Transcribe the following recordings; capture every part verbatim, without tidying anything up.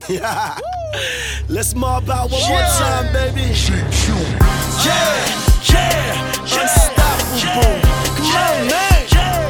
Yeah. Let's mob out one yeah. more time, baby. Yeah, yeah, unstoppable. Come on, man.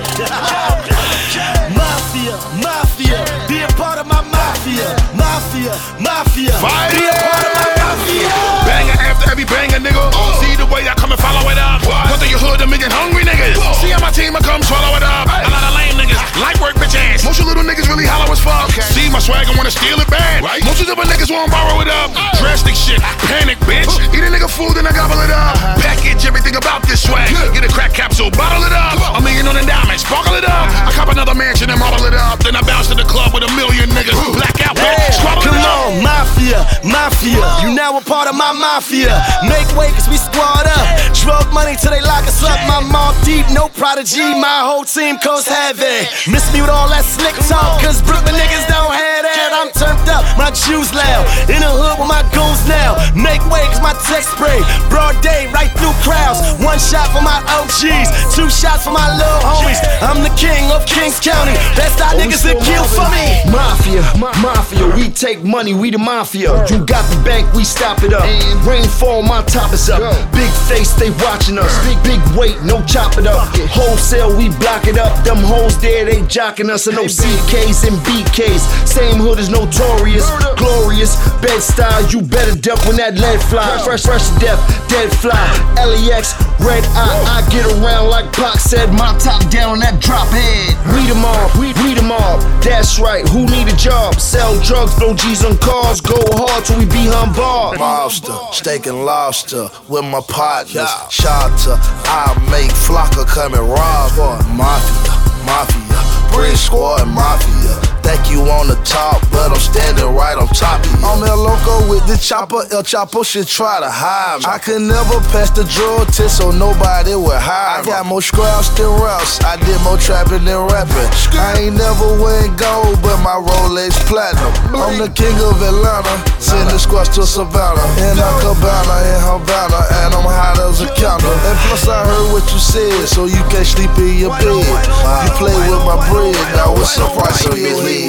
Mafia, mafia, be a part of my mafia. Mafia, mafia, Fire. be a part of my mafia. Banger after every banger, nigga. Uh. See the way I come and follow it up. What? Go through your hood, a million hungry niggas. Uh. See how my team I come swallow it up. Hey. A lot of lame niggas, light work bitch ass. Most of little niggas really hollow as fuck. Okay. See my swag and wanna steal it bad. Right. Most of the niggas wanna borrow it up. Uh. Drastic shit, panic bitch. Uh. Eat a nigga food and I gobble it up. Uh-huh. Package everything about this swag. Yeah. Get a crack capsule, bottle it up. Uh. A million on the diamond, sparkle it up. Uh-huh. I cop another mansion and model it up. Then I bounce to the club with a million niggas. Uh. Black out, hey. squabble Come it up. on, mafia, mafia. You now a part of my mafia. Make way cause we squad up. Drug money till they lock us up. My mom deep, no prodigy. My whole team coast heavy. Miss me with all that slick talk, cause Brooklyn niggas don't have that. I'm turned up, my juice loud. In the hood with my goons now. Make way cause my text spray. Broad day, right through crowds. One shot for my O Gs, two shots for my little homies. I'm the king of Kings County. Best out niggas that kill for me. Mafia, mafia, we take money, we the mafia. You got the bank, we stop it up. Rainfall, my top is up. Big face, they watching us. Big, big weight, no chop it up. Wholesale, we block it up. Them hoes there, they jocking us. And no C Ks and B Ks. Same hood is notorious, glorious. Bed style, you better duck when that lead fly. Fresh, fresh to death, dead fly. L E X, red eye, I get around like Pac said. My top down on that drop head. We them all, we, we them all. That's right, who need a job? Sell drugs, blow G's on cars. Go hard till we be humble. Monster, steak and lobster with my partners. Shota, I make Flocka come and rob. Mafia, mafia, Brick Squad mafia. Think you on the top, but I'm standing right on top of you. I'm El Loco with the chopper, El Chapo should try to hide me. I could never pass the drug test, so nobody would hire me. I got more scraps than raps, I did more trapping than rapping. I ain't never win gold, but my Rolex platinum. I'm the king of Atlanta, send the squash to Savannah. In a cabana, in Havana, and I'm hot as a counter. And plus I heard what you said, so you can't sleep in your bed. You play with my bread, now what's the price of your head?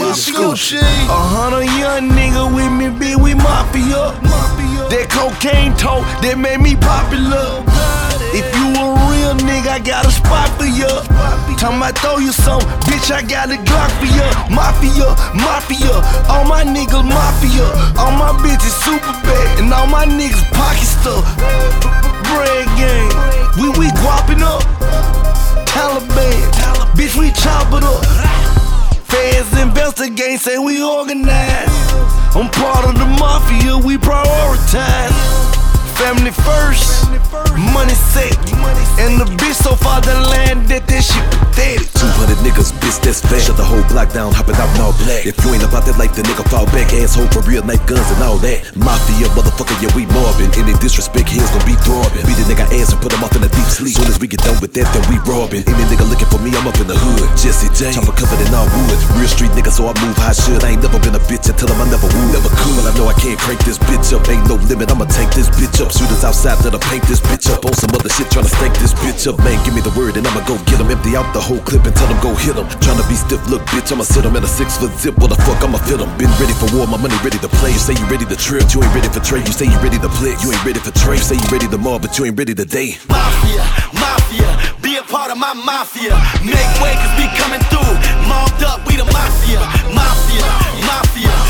A hundred young nigga with me, be we mafia. That cocaine talk that made me popular. If you a real nigga, I got a spot for ya. Time I throw you some, bitch, I got a Glock for ya. Mafia, mafia, all my niggas mafia. All my bitches super bad, and all my niggas pocket stuff. Bread gang, we we guapping up. Taliban, bitch, we chop it up. Fans investigate, say we organize. I'm part of the mafia, we prioritize. Family first, money second. And the bitch so far the land that that shit pathetic. two hundred niggas, bitch, that's fat. Shut the whole block down, hopping out in all black. If you ain't about that life, the nigga fall back. Asshole for real, knife guns and all that. Mafia, motherfucker, yeah, we mobbing. Any disrespect, here's gonna be throbbing. Beat a nigga ass and put him off in a deep sleep. Soon as we get done with that, then we robbing. Any nigga looking for me, I'm up in the hood. Jesse J, chopper covered in all wood. Real street nigga, so I move how I should. I ain't never been a bitch, I tell him I never would. Never could, but I know I can't crank this bitch up. Ain't no limit, I'ma tank this bitch up. Shooters outside that'll paint this bitch up. On some other shit, tryna stank this bitch up. Man, give me the word and I'ma go get him. Empty out the whole clip and tell him go hit him. Tryna be stiff, look bitch, I'ma sit him in a six foot zip. What the fuck, I'ma fit him. Been ready for war, my money ready to play. You say you ready to trip, you ain't ready for trade. You say you ready to play, you ain't ready for trade. You say you ready to mob, but you ain't ready today. Mafia, mafia, be a part of my mafia. Make way cause we coming through. Mobbed up, we the mafia. Mafia, mafia,